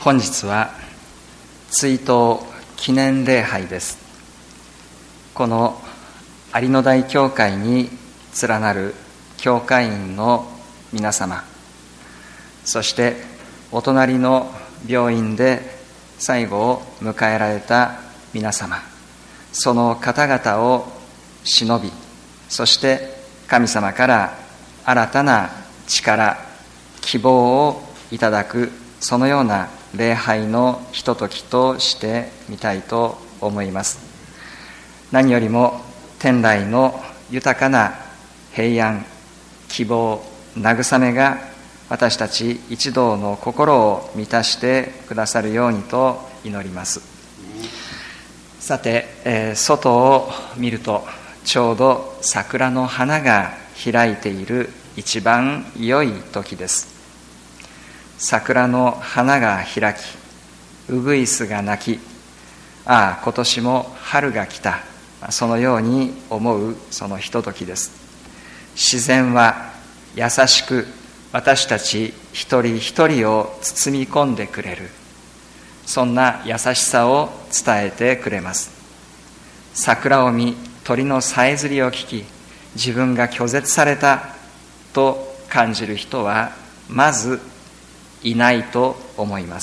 本日は追悼記念礼拝です。この有野台教会に連なる教会員の皆様、そしてお隣の病院で最後を迎えられた皆様、その方々を偲び、そして神様から新たな力、希望をいただく、そのような礼拝のひとときとしてみたいと思います。何よりも天来の豊かな平安、希望、慰めが私たち一同の心を満たしてくださるようにと祈ります。さて、外を見るとちょうど桜の花が開いている一番良い時です。桜の花が開き、ウグイスが鳴き、ああ今年も春が来た、そのように思うそのひとときです。自然は優しく私たち一人一人を包み込んでくれる、そんな優しさを伝えてくれます。桜を見、鳥のさえずりを聞き、自分が拒絶されたと感じる人はまずいないと思います。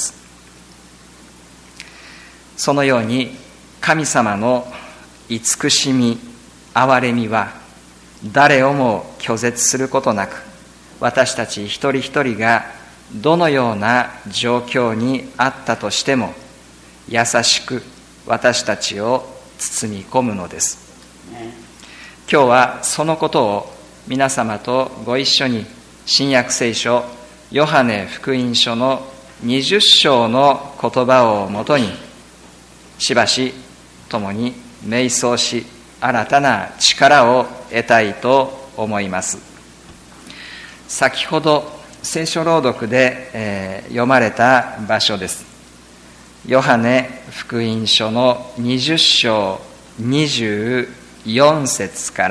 そのように神様の慈しみ、憐れみは誰をも拒絶することなく、私たち一人一人がどのような状況にあったとしても優しく私たちを包み込むのです。今日はそのことを皆様とご一緒に新約聖書ヨハネ福音書の20章の言葉をもとにしばし共に瞑想し、新たな力を得たいと思います。先ほど聖書朗読で、読まれた場所です。ヨハネ福音書の20章24節から、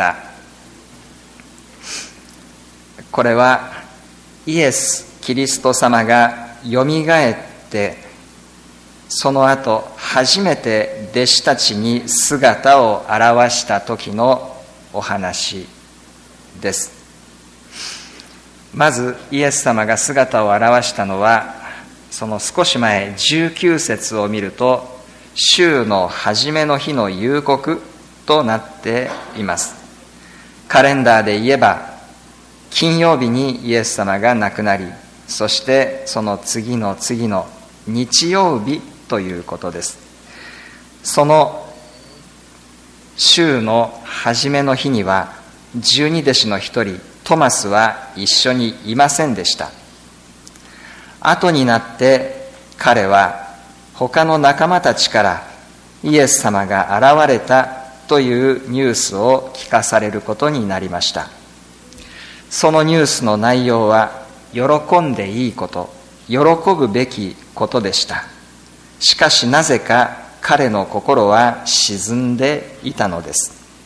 これはイエス・キリスト様がよみがえってその後初めて弟子たちに姿を現した時のお話です。まずイエス様が姿を現したのはその少し前19節を見ると、週の初めの日の夕刻となっています。カレンダーで言えば金曜日にイエス様が亡くなり、そしてその次の次の日曜日ということです。その週の初めの日には12弟子の一人トマスは一緒にいませんでした。後になって彼は他の仲間たちからイエス様が現れたというニュースを聞かされることになりました。そのニュースの内容は喜んでいいこと、喜ぶべきことでした。しかしなぜか彼の心は沈んでいたのです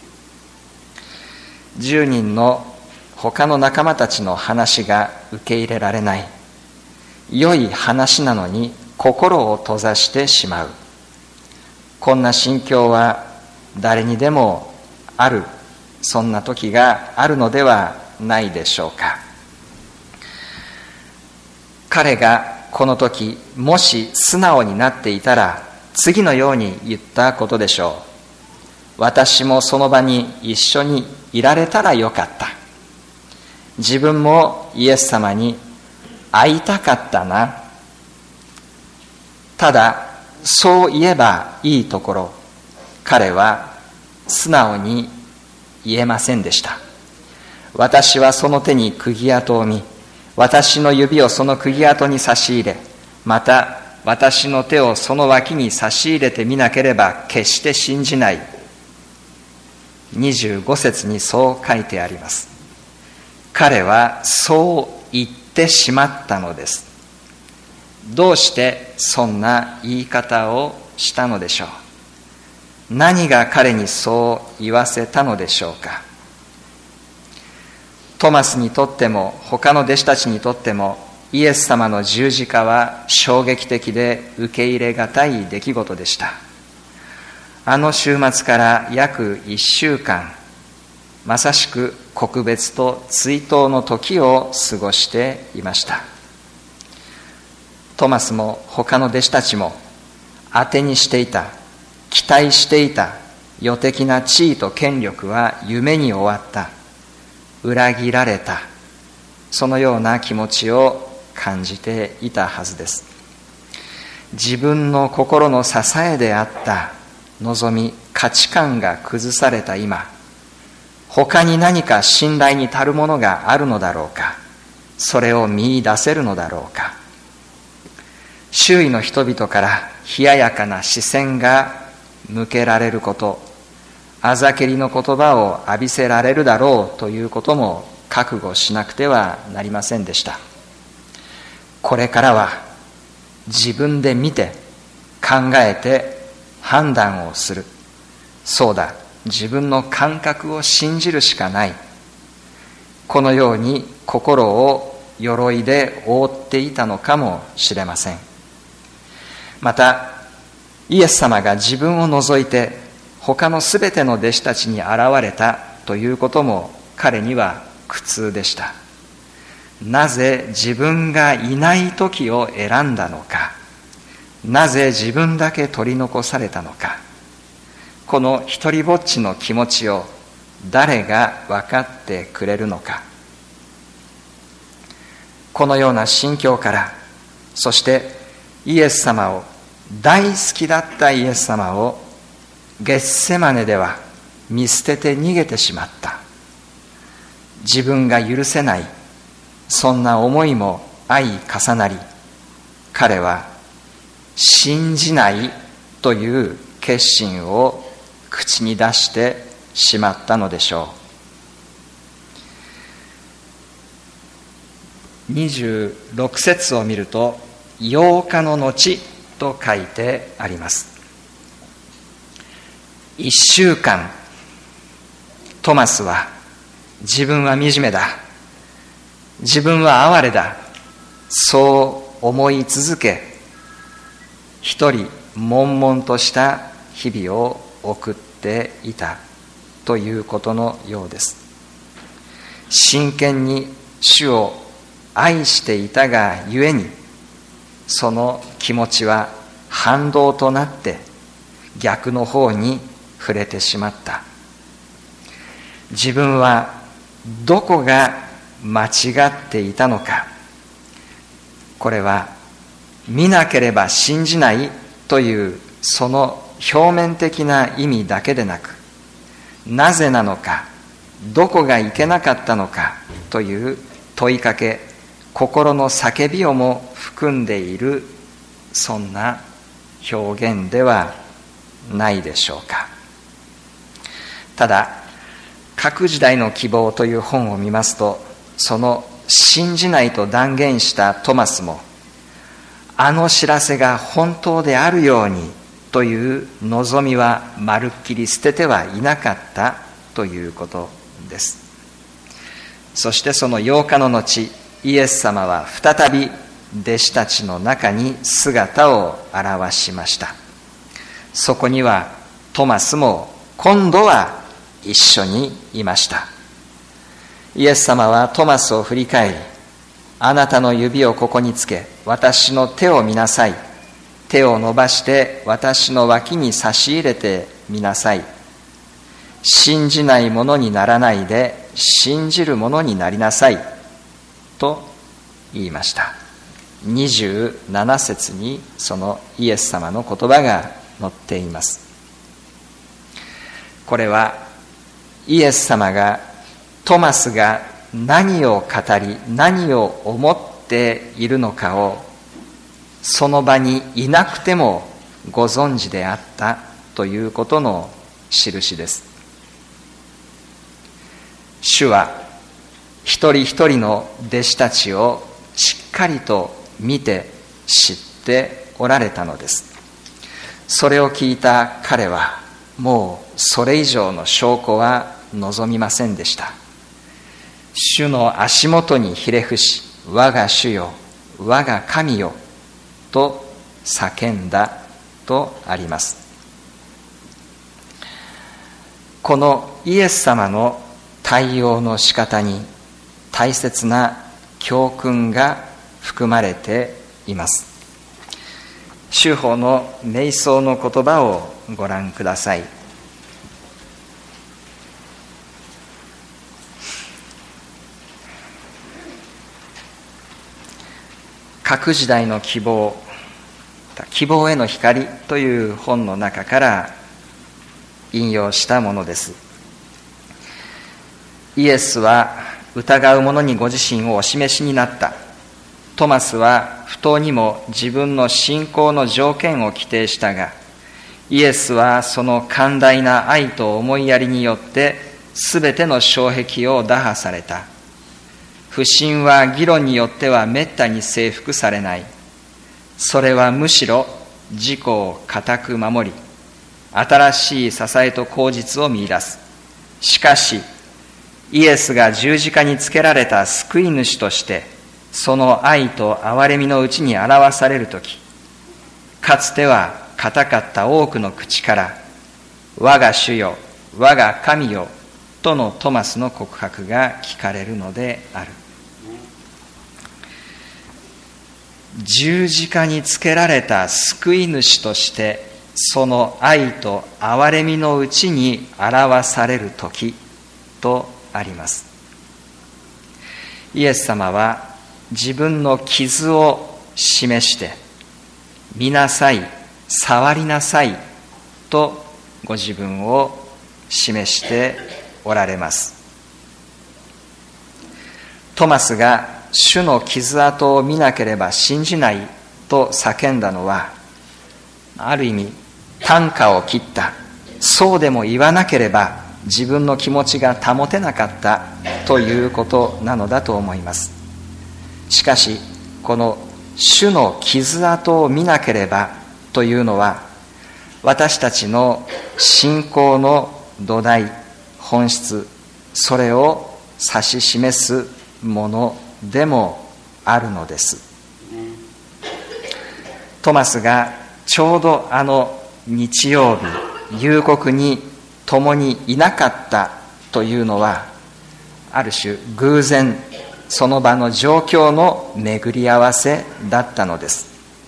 。10人の他の仲間たちの話が受け入れられない。良い話なのに心を閉ざしてしまう。こんな心境は誰にでもある、そんな時があるのではないでしょうか。彼がこの時もし素直になっていたら次のように言ったことでしょう。私もその場に一緒にいられたらよかった。自分もイエス様に会いたかったな。ただそう言えばいいところ、彼は素直に言えませんでした。私はその手に釘跡を見、私の指をその釘跡に差し入れ、また私の手をその脇に差し入れてみなければ決して信じない。25節にそう書いてあります。彼はそう言ってしまったのです。どうしてそんな言い方をしたのでしょう。何が彼にそう言わせたのでしょうか。トマスにとっても他の弟子たちにとってもイエス様の十字架は衝撃的で受け入れがたい出来事でした。あの週末から約1週間、まさしく告別と追悼の時を過ごしていました。トマスも他の弟子たちも当てにしていた、期待していた世的な地位と権力は夢に終わった、裏切られた、そのような気持ちを感じていたはずです。自分の心の支えであった望み、価値観が崩された今、他に何か信頼に足るものがあるのだろうか、それを見出せるのだろうか。周囲の人々から冷ややかな視線が向けられること、あざけりの言葉を浴びせられるだろうということも覚悟しなくてはなりませんでした。これからは自分で見て考えて判断をする。そうだ、自分の感覚を信じるしかない。このように心を鎧で覆っていたのかもしれません。またイエス様が自分を除いて他のすべての弟子たちに現れたということも彼には苦痛でした。なぜ自分がいない時を選んだのか、なぜ自分だけ取り残されたのか、この一りぼっちの気持ちを誰が分かってくれるのか。このような心境から、そしてイエス様を、大好きだったイエス様をゲッセマネでは見捨てて逃げてしまった。自分が許せない、そんな思いも相重なり、彼は信じないという決心を口に出してしまったのでしょう。26節を見ると、8日の後と書いてあります。1週間、トマスは自分は惨めだ、自分は哀れだ、そう思い続け、一人悶々とした日々を送っていたということのようです。真剣に主を愛していたがゆえに、その気持ちは反動となって逆の方に触れてしまった。自分はどこが間違っていたのか。これは見なければ信じないというその表面的な意味だけでなく、なぜなのか、どこがいけなかったのかという問いかけ、心の叫びをも含んでいる、そんな表現ではないでしょうか。ただ、各時代の希望という本を見ますと、その信じないと断言したトマスも、あの知らせが本当であるようにという望みはまるっきり捨ててはいなかったということです。そしてその8日の後、イエス様は再び弟子たちの中に姿を現しました。そこにはトマスも今度は一緒にいました。イエス様はトマスを振り返り、あなたの指をここにつけ、私の手を見なさい。手を伸ばして私の脇に差し入れてみなさい。信じないものにならないで、信じるものになりなさい。と言いました。27節にそのイエス様の言葉が載っています。これはイエス様がトマスが何を語り、何を思っているのかをその場にいなくてもご存知であったということの印です。主は一人一人の弟子たちをしっかりと見て知っておられたのです。それを聞いた彼はもうそれ以上の証拠は望みませんでした。主の足元にひれ伏し、我が主よ、 我が神よと叫んだとあります。このイエス様の対応の仕方に大切な教訓が含まれています。修法の瞑想の言葉をご覧ください。各時代の希望、希望への光という本の中から引用したものです。イエスは疑う者にご自身をお示しになった。トマスは不当にも自分の信仰の条件を規定したが、イエスはその寛大な愛と思いやりによって全ての障壁を打破された。不信は議論によってはめったに征服されない。それはむしろ自己を固く守り、新しい支えと口実を見出す。しかし、イエスが十字架につけられた救い主として、その愛と憐れみのうちに表されるとき、かつては固かった多くの口から、我が主よ、我が神よ、とのトマスの告白が聞かれるのである。十字架につけられた救い主として、その愛と憐れみのうちに表される時とあります。イエス様は自分の傷を示して、見なさい、触りなさいとご自分を示しておられます。トマスが主の傷跡を見なければ信じないと叫んだのは、ある意味啖呵を切った、そうでも言わなければ自分の気持ちが保てなかったということなのだと思います。しかし、この主の傷跡を見なければというのは、私たちの信仰の土台、本質、それを指し示すものでもあるのです。トマスがちょうどあの日曜日、夕刻に共にいなかったというのは、ある種偶然、その場の状況の巡り合わせだったのです。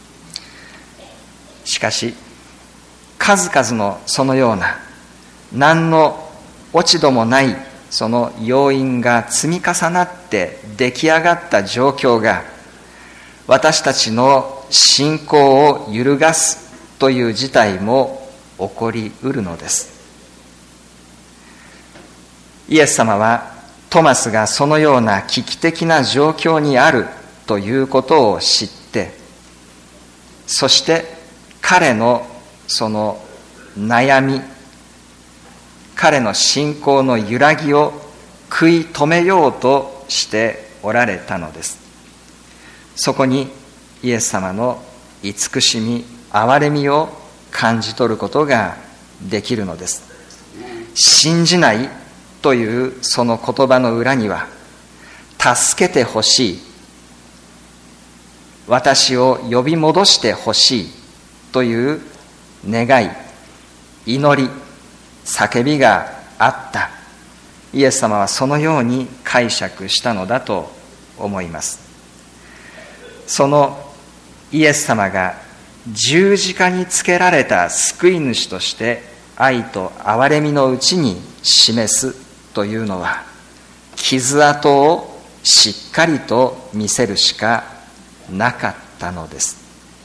しかし、数々のそのような何の落ち度もないその要因が積み重なって出来上がった状況が、私たちの信仰を揺るがすという事態も起こりうるのです。イエス様はトマスがそのような危機的な状況にあるということを知って、そして彼のその悩み、彼の信仰の揺らぎを食い止めようとしておられたのです。そこにイエス様の慈しみ、憐れみを感じ取ることができるのです。信じないというその言葉の裏には、助けてほしい、私を呼び戻してほしいという願い、祈り、叫びがあった。イエス様はそのように解釈したのだと思います。そのイエス様が十字架につけられた救い主として愛と憐れみのうちに示すというのは、傷跡をしっかりと見せるしかなかったのです。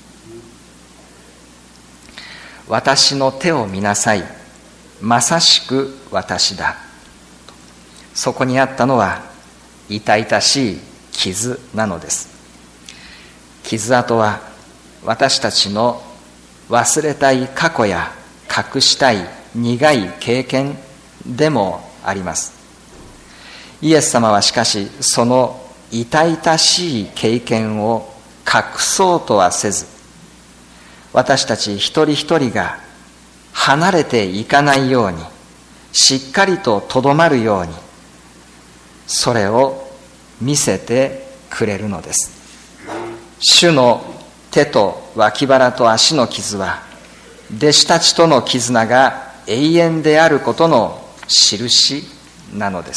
私の手を見なさい、まさしく私だ。そこにあったのは痛々しい傷なのです。傷跡は私たちの忘れたい過去や隠したい苦い経験でもあります。イエス様はしかし、その痛々しい経験を隠そうとはせず、私たち一人一人が離れていかないように、しっかりととどまるように、それを見せてくれるのです。 主の手と脇腹と足の傷は弟子たちとの絆が永遠であることの印なのです。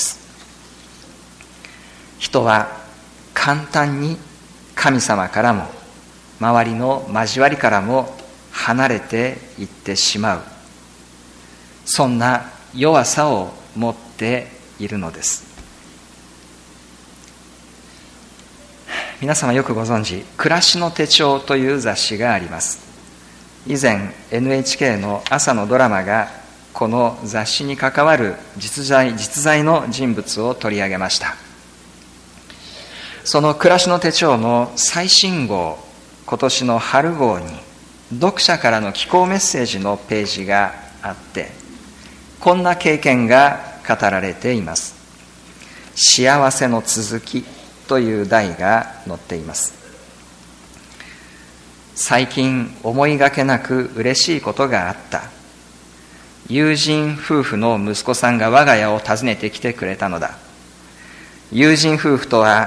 人は簡単に神様からも周りの交わりからも離れていってしまう、そんな弱さを持っているのです。皆様よくご存知、暮らしの手帳という雑誌があります。以前 NHK の朝のドラマがこの雑誌に関わる実在の人物を取り上げました。その暮らしの手帳の最新号、今年の春号に読者からの寄稿メッセージのページがあって、こんな経験が語られています。幸せの続きという題が載っています。最近思いがけなく嬉しいことがあった。友人夫婦の息子さんが我が家を訪ねてきてくれたのだ。友人夫婦とは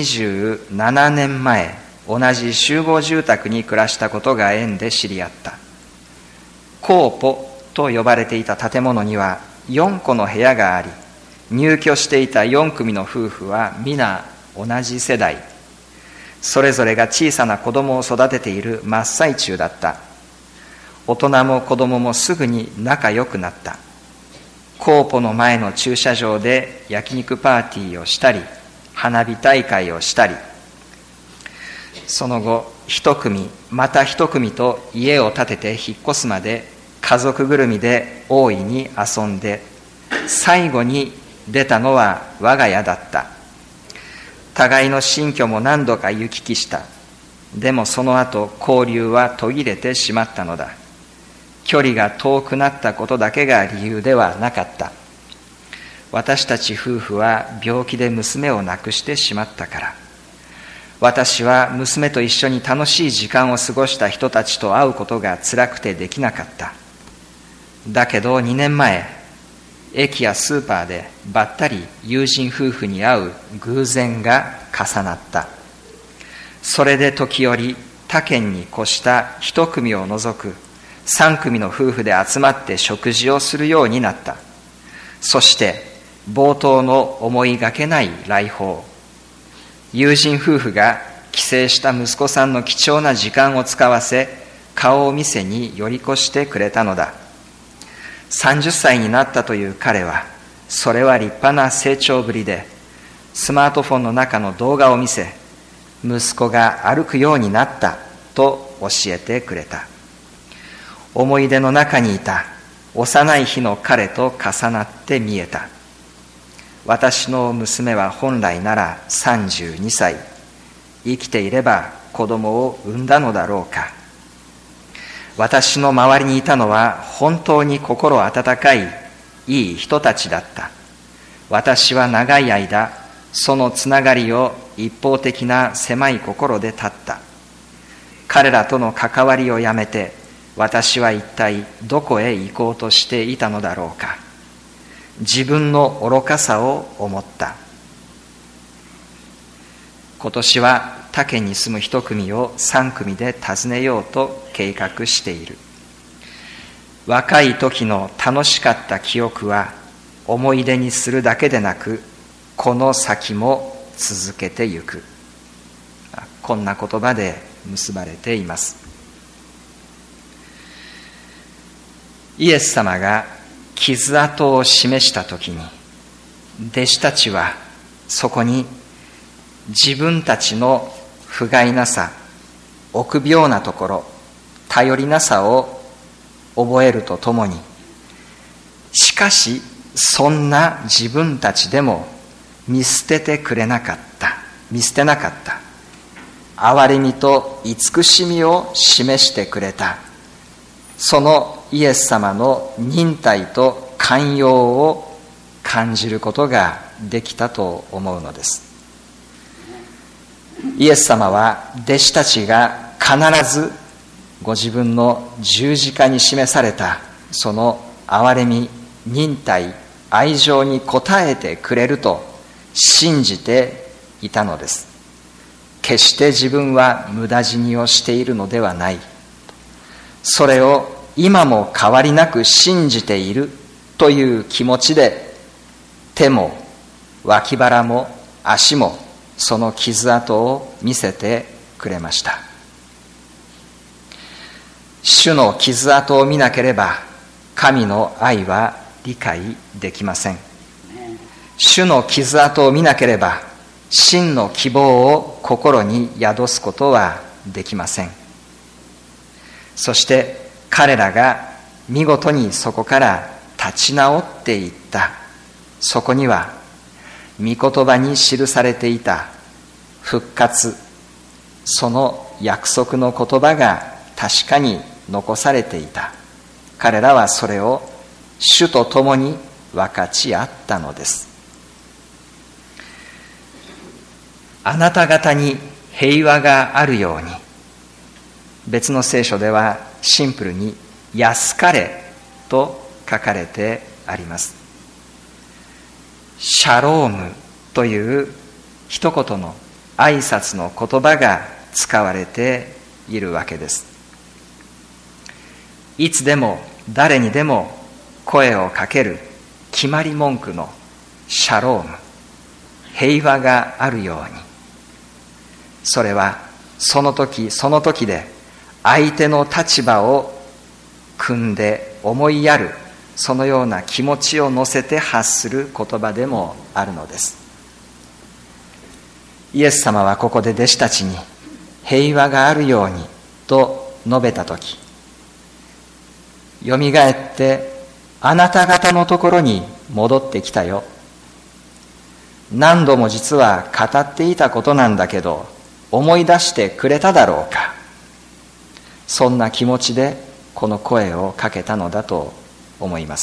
27年前、同じ集合住宅に暮らしたことが縁で知り合った。コーポと呼ばれていた建物には4個の部屋があり、入居していた4組の夫婦は皆同じ世代、それぞれが小さな子供を育てている真っ最中だった。大人も子供もすぐに仲良くなった。コーポの前の駐車場で焼肉パーティーをしたり、花火大会をしたり、その後一組また一組と家を建てて引っ越すまで家族ぐるみで大いに遊んで、最後に出たのは我が家だった。互いの新居も何度か行き来した。でもその後交流は途切れてしまったのだ。距離が遠くなったことだけが理由ではなかった。私たち夫婦は病気で娘を亡くしてしまったから。私は娘と一緒に楽しい時間を過ごした人たちと会うことが辛くてできなかった。だけど2年前、駅やスーパーでばったり友人夫婦に会う偶然が重なった。それで時折他県に越した一組を除く3組の夫婦で集まって食事をするようになった。そして冒頭の思いがけない来訪、友人夫婦が帰省した息子さんの貴重な時間を使わせ、顔を見せに寄り越してくれたのだ。30歳になったという彼は、それは立派な成長ぶりで、スマートフォンの中の動画を見せ、息子が歩くようになったと教えてくれた。思い出の中にいた幼い日の彼と重なって見えた。私の娘は本来なら32歳、生きていれば子供を産んだのだろうか。私の周りにいたのは本当に心温かいいい人たちだった。私は長い間そのつながりを一方的な狭い心で断った。彼らとの関わりをやめて、私は一体どこへ行こうとしていたのだろうか。自分の愚かさを思った。今年は他県に住む一組を3組で訪ねようと計画している。若い時の楽しかった記憶は思い出にするだけでなく、この先も続けてゆく。こんな言葉で結ばれています。イエス様が傷跡を示したときに、弟子たちはそこに自分たちの不甲斐なさ、臆病なところ、頼りなさを覚えるとともに、しかしそんな自分たちでも見捨てなかった。憐れみと慈しみを示してくれた。そのイエス様の忍耐と寛容を感じることができたと思うのです。イエス様は弟子たちが必ずご自分の十字架に示されたその憐れみ、忍耐、愛情に応えてくれると信じていたのです。 決して自分は無駄死にをしているのではない。それを今も変わりなく信じているという気持ちで、手も脇腹も足もその傷跡を見せてくれました。主の傷跡を見なければ神の愛は理解できません。主の傷跡を見なければ真の希望を心に宿すことはできません。そして彼らが見事にそこから立ち直っていった。そこには御言葉に記されていた復活、その約束の言葉が確かに残されていた。彼らはそれを主と共に分かち合ったのです。あなた方に平和があるように。別の聖書ではシンプルに安かれと書かれてあります。シャロームという一言の挨拶の言葉が使われているわけです。いつでも誰にでも声をかける決まり文句のシャローム、平和があるように。それはその時その時で相手の立場を汲んで思いやる、そのような気持ちを乗せて発する言葉でもあるのです。イエス様はここで弟子たちに平和があるようにと述べたとき、よみがえってあなた方のところに戻ってきたよ。何度も実は語っていたことなんだけど思い出してくれただろうか。そんな気持ちでこの声をかけたのだと思います。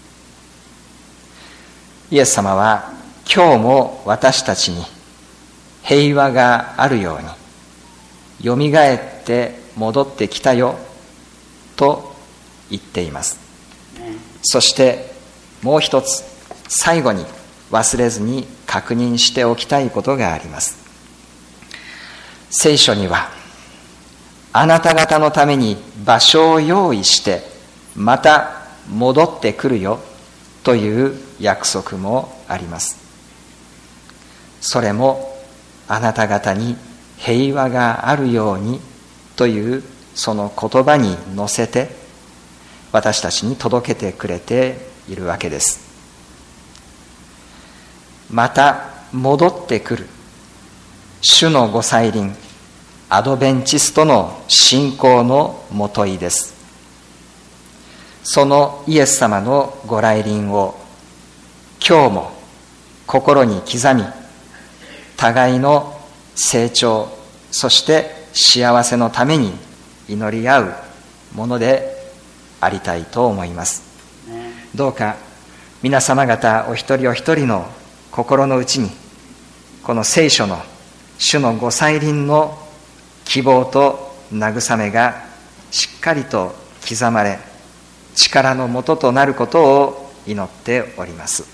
イエス様は今日も私たちに平和があるように、よみがえって戻ってきたよと言っています。そしてもう一つ、最後に忘れずに確認しておきたいことがあります。聖書にはあなた方のために場所を用意してまた戻ってくるよという約束もあります。それもあなた方に平和があるようにというその言葉に乗せて私たちに届けてくれているわけです。また戻ってくる主のご再臨、アドベンチストの信仰のもといです。そのイエス様のご来臨を今日も心に刻み、互いの成長、そして幸せのために祈り合うものでありたいと思います。どうか皆様方お一人お一人の心の内にこの聖書の主のご再臨の希望と慰めがしっかりと刻まれ、力のもととなることを祈っております。